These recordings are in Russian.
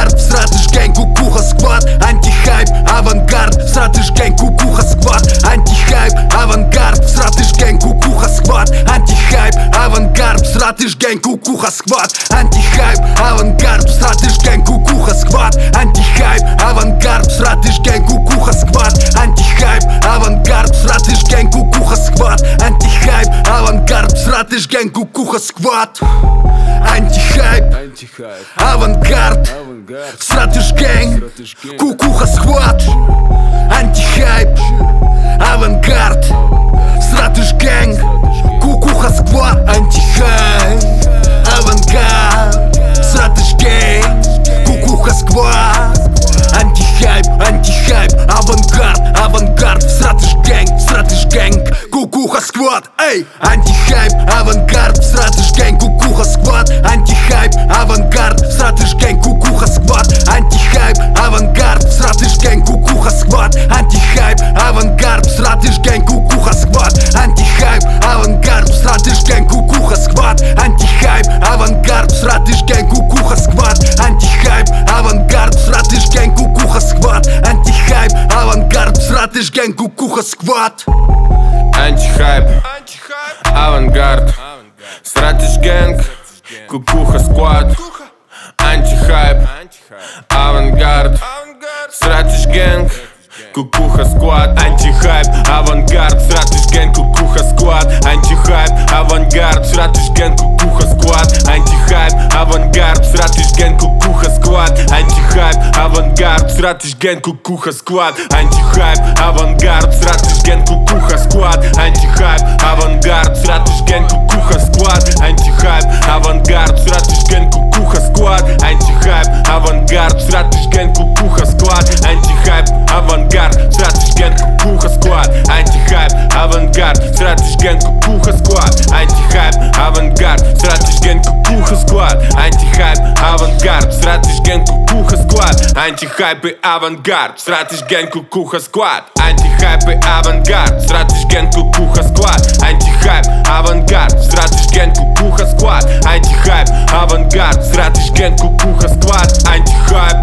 Авангард, Стратеж Гэнг, Кукуха Сквад. Антихайп, авангард, Стратеж Гэнг, Кукуха Сквад. Антихайп, авангард, Стратеж Гэнг, Кукуха Сквад. Антихайп, авангард, Стратеж Гэнг, Кукуха Сквад. Антихайп, авангард, Стратеж Гэнг, Кукуха Сквад. Антихайп, авангард, Стратеж Гэнг, Кукуха Сквад. Антихайп, авангард, Стратеж Гэнг, Кукуха Сквад. Антихайп, авангард, Стратеж Гэнг, Кукуха Сквад. Антихайп, авангард, Стратеж Гэнг, Кукуха Сквад. Антихайп, авангард, Стратеж Гэнг, Кукуха Сквад. Антихайп, авангард, Стратеж Гэнг, Кукуха Сквад. Антихайп, антихайп, авангард, авангард, Стратеж Гэнг, Кукуха Сквад. Эй! Антихайп, авангард, Стратеж Гэнг, Кукуха Сквад. Антихайп, авангард, Стратеж Гэнг, Кукуха Сквад. Антихайп, авангард, Стратеж Гэнг, Кукуха Сквад. Антихайп, авангард, Стратеж Гэнг, Кукуха Сквад. Антихайп, авангард, Стратеж Гэнг, Кукуха Сквад. Антихайп, авангард, Стратеж Гэнг, Кукуха Сквад. Антихайп, авангард, Стратеж Гэнг, Кукуха Сквад. Антихайп, авангард, Стратеж Гэнг, Кукуха Сквад. Антихайп, авангард, Стратеж Гэнг, Кукуха Сквад. Антихайп, авангард, Стратеж Гэнг, Кукуха Сквад. Антихайп, авангард, Стратеж Гэнг, Кукуха Сквад. Антихайп, авангард, Стратеж Гэнг, Кукуха Сквад. Антихайп, авангард, Стратеж Гэнг, Кукуха Сквад. Антихайп, авангард, Стратеж Гэнг, Кукуха Сквад. Антихайп, авангард, Стратеж Гэнг, Кукуха Сквад. Антихайп, авангард, Стратеж Гэнг, Кукуха Сквад. Антихайп, авангард, Стратеж Гэнг, Кукуха Сквад. Антихайп, авангард, Стратеж Гэнг, Кукуха Сквад. Антихайп, авангард, Стратеж Гэнг, Кукуха Сквад. Антихайп, авангард, Стратеж Гэнг, Кукуха Сквад. Антихайп, авангард, Стратеж Гэнг, Кукуха Сквад. Антихайп, авангард, Стратеж Гэнг, Кукуха Сквад. Антихайп и авангард, Стратеж Гэнг, Кукуха Сквад. Антихайп и авангард, Стратеж Гэнг, Кукуха Сквад. Антихайп, авангард, Стратеж Гэнг, Кукуха Сквад. Антихайп, авангард, Стратеж Гэнг, Кукуха Сквад. Антихайп,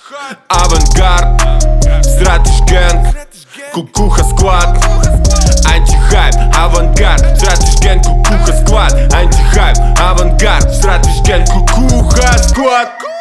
авангард, Стратеж Гэнг, Кукуха Сквад. Антихайп, авангард, Стратеж Гэнг, Кукуха Сквад. Антихайп, авангард, Стратеж Гэнг, Кукуха Сквад.